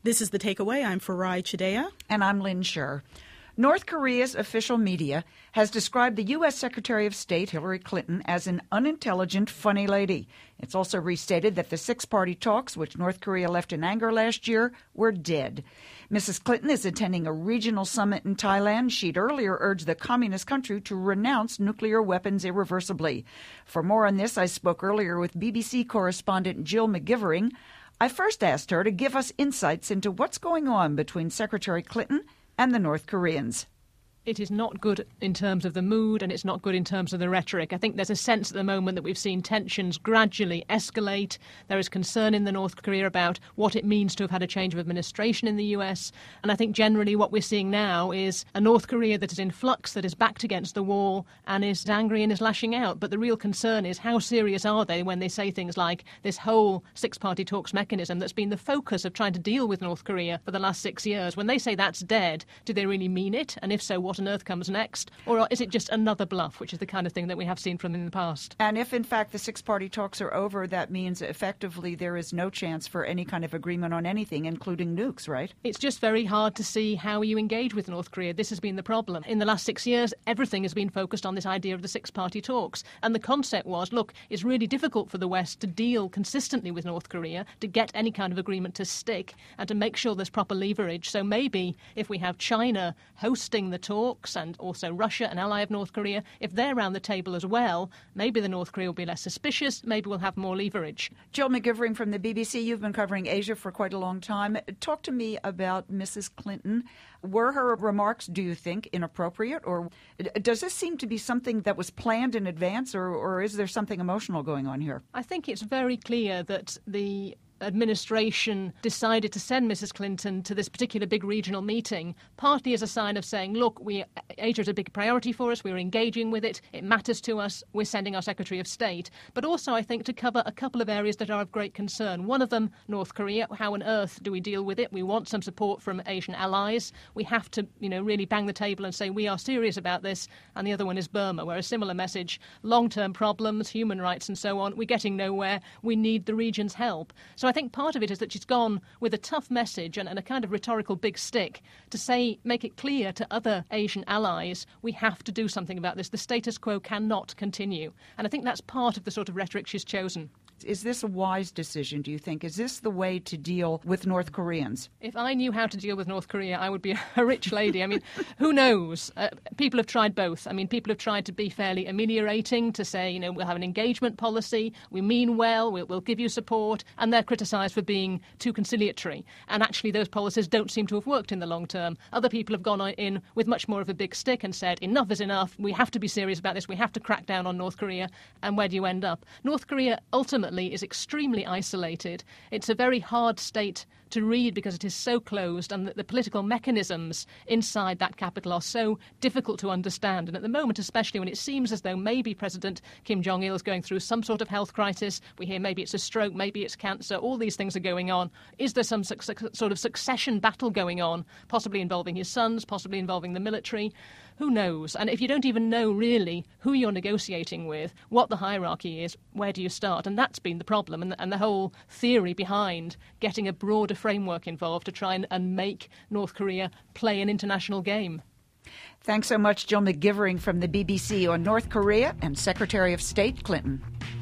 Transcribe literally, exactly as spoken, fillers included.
This is The Takeaway. I'm Farai Chideya. And I'm Lynn Scher. North Korea's official media has described the U S. Secretary of State Hillary Clinton as an unintelligent, funny lady. It's also restated that the six-party talks, which North Korea left in anger last year, were dead. Missus Clinton is attending a regional summit in Thailand. She'd earlier urged the communist country to renounce nuclear weapons irreversibly. For more on this, I spoke earlier with B B C correspondent Jill McGivering. I first asked her to give us insights into what's going on between Secretary Clinton and the North Koreans. It is not good in terms of the mood, and it's not good in terms of the rhetoric. I think there's a sense at the moment that we've seen tensions gradually escalate. There is concern in the North Korea about what it means to have had a change of administration in the U S. And I think generally what we're seeing now is a North Korea that is in flux, that is backed against the wall and is angry and is lashing out. But the real concern is how serious are they when they say things like this whole six-party talks mechanism that's been the focus of trying to deal with North Korea for the last six years. When they say that's dead, do they really mean it? And if so, what on earth comes next? Or is it just another bluff, which is the kind of thing that we have seen from them in the past? And if, in fact, the six-party talks are over, that means effectively there is no chance for any kind of agreement on anything, including nukes, right? It's just very hard to see how you engage with North Korea. This has been the problem. In the last six years, everything has been focused on this idea of the six-party talks. And the concept was, look, it's really difficult for the West to deal consistently with North Korea, to get any kind of agreement to stick, and to make sure there's proper leverage. So maybe if we have China hosting the talks and also Russia, an ally of North Korea, if they're around the table as well, maybe the North Korea will be less suspicious, maybe we'll have more leverage. Jill McGivering from the B B C, you've been covering Asia for quite a long time. Talk to me about Missus Clinton. Were her remarks, do you think, inappropriate? Or does this seem to be something that was planned in advance, or, or is there something emotional going on here? I think it's very clear that the administration decided to send Missus Clinton to this particular big regional meeting, partly as a sign of saying, look, we, Asia is a big priority for us, we're engaging with it, it matters to us, we're sending our Secretary of State, but also I think to cover a couple of areas that are of great concern. One of them, North Korea. How on earth do we deal with it? We want some support from Asian allies. We have to, you know, really bang the table and say we are serious about this. And the other one is Burma, where a similar message, long-term problems, human rights and so on, we're getting nowhere, we need the region's help. So So I think part of it is that she's gone with a tough message and, and a kind of rhetorical big stick to say, make it clear to other Asian allies, we have to do something about this. The status quo cannot continue. And I think that's part of the sort of rhetoric she's chosen. Is this a wise decision, do you think? Is this the way to deal with North Koreans? If I knew how to deal with North Korea, I would be a rich lady. I mean, who knows? Uh, people have tried both. I mean, people have tried to be fairly ameliorating, to say, you know, we'll have an engagement policy, we mean well, we'll, we'll give you support, and they're criticised for being too conciliatory. And actually, those policies don't seem to have worked in the long term. Other people have gone in with much more of a big stick and said, enough is enough, we have to be serious about this, we have to crack down on North Korea. And where do you end up? North Korea ultimately is extremely isolated. It's a very hard state to read because it is so closed, and that the political mechanisms inside that capital are so difficult to understand. And at the moment, especially when it seems as though maybe President Kim Jong-il is going through some sort of health crisis, we hear maybe it's a stroke, maybe it's cancer, all these things are going on. Is there some su- su- sort of succession battle going on, possibly involving his sons, possibly involving the military? Who knows? And if you don't even know really who you're negotiating with, what the hierarchy is, where do you start? And that's been the problem, and the, and the whole theory behind getting a broader framework involved to try and, and make North Korea play an international game. Thanks so much, Jill McGivering from the B B C on North Korea and Secretary of State Clinton.